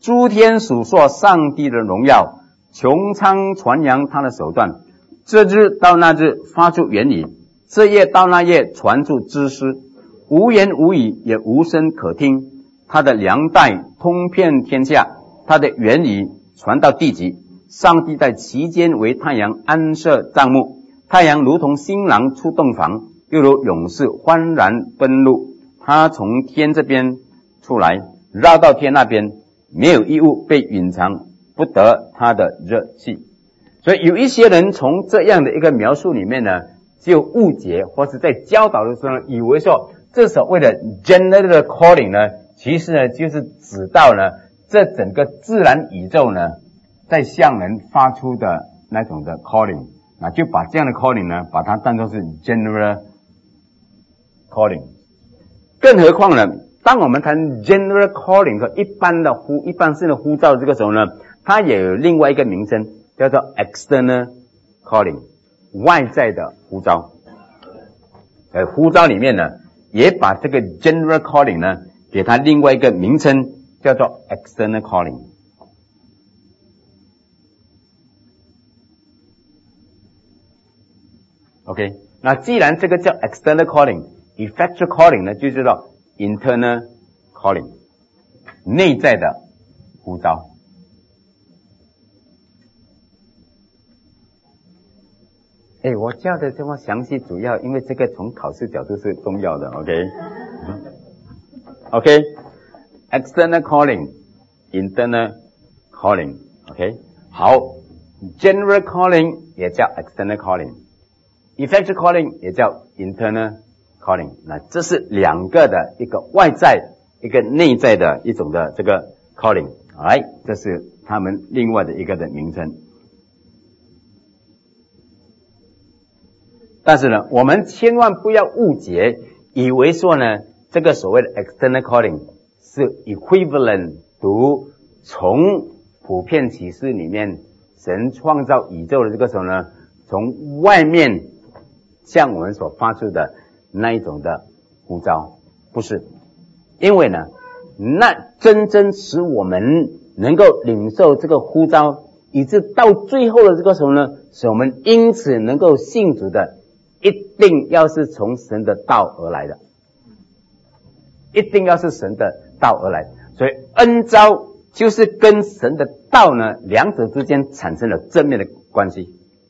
诸天数说上帝的荣耀，穹苍传扬他的手段。这日到那日发出言语，这夜到那夜传出知识，无言无语，也无声可听。他的粮袋通遍天下，他的言语传到地极。上帝在其间为太阳安设帐幕，太阳如同新郎出洞房，又如勇士欢然奔路。他从天这边出来，绕到天那边，没有一物被隐藏，不得他的热气。所以有一些人从这样的一个描述里面呢，就误解或是在教导的时候以为说这所谓的 general calling 呢，其实呢就是指到呢这整个自然宇宙呢在向人发出的那种的 calling， 那就把这样的 calling 呢把它当作是 general calling。 更何况呢，当我们谈 general calling 和一般性的呼召这个时候呢，它也有另外一个名称叫做 external calling， 外在的呼召。呼召里面呢也把这个 general calling 呢给它另外一个名称叫做 external calling。 OK， 那既然这个叫 external calling， effectual calling 呢就叫做 internal calling， 内在的呼召。我教的这么详细，主要因为这个从考试角度是重要的。 OK， external calling， internal calling。 OK， 好， general calling 也叫 external calling， effectual calling 也叫 internal calling。 那这是两个的，一个外在一个内在的一种的这个 calling， 来，这是他们另外的一个的名称。但是呢，我们千万不要误解，以为说呢，这个所谓的 external calling 是 equivalent to 从普遍启示里面神创造宇宙的这个时候呢，从外面向我们所发出的那一种的呼召，不是。因为呢，那真正使我们能够领受这个呼召，以致到最后的这个时候呢，使我们因此能够信主的，一定要是从神的道而来的，一定要是神的道而来。所以恩召就是跟神的道呢，两者之间产生了正面的关系。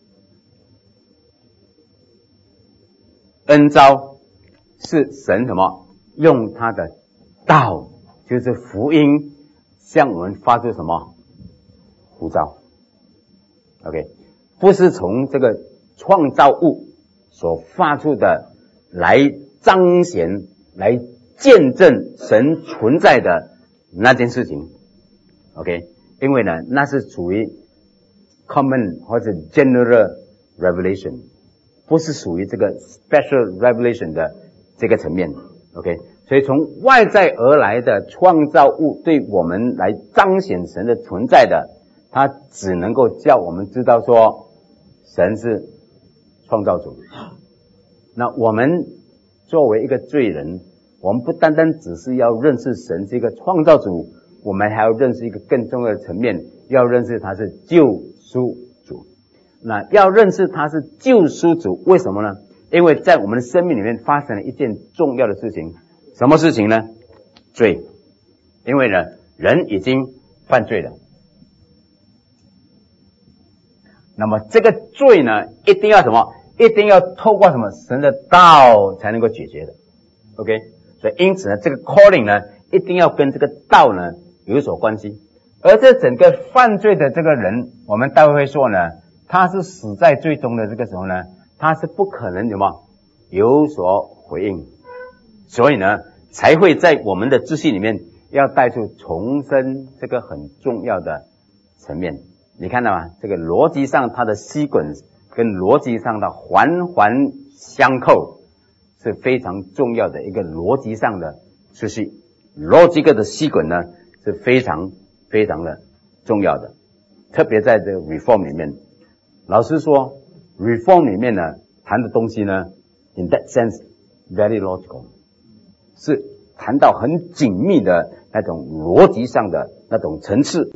恩召是神什么？用他的道，就是福音，向我们发出什么呼召。 OK， 不是从这个创造物所发出的来彰显来见证神存在的那件事情。 OK， 因为呢那是属于 common 或者 general revelation， 不是属于这个 special revelation 的这个层面。 OK， 所以从外在而来的创造物对我们来彰显神的存在的，它只能够叫我们知道说神是创造主。那我们作为一个罪人，我们不单单只是要认识神是一个创造主，我们还要认识一个更重要的层面，要认识他是救赎主。那要认识他是救赎主，为什么呢？因为在我们的生命里面发生了一件重要的事情。什么事情呢？罪。因为呢人已经犯罪了，那么这个罪呢一定要什么？一定要透过什么？神的道才能够解决的。 OK， 所以因此呢这个 calling 呢一定要跟这个道呢有所关系。而这整个犯罪的这个人，我们待会会说呢，他是死在罪中的这个时候呢，他是不可能什么有所回应，所以呢才会在我们的秩序里面要带出重生这个很重要的层面。你看到吗？这个逻辑上它的 sequence 跟逻辑上的环环相扣是非常重要的一个逻辑上的秩序。logical 的 sequence 呢是非常非常的重要的，特别在这个 reform 里面。老实说 reform 里面呢谈的东西呢 in that sense very logical， 是谈到很紧密的那种逻辑上的那种层次。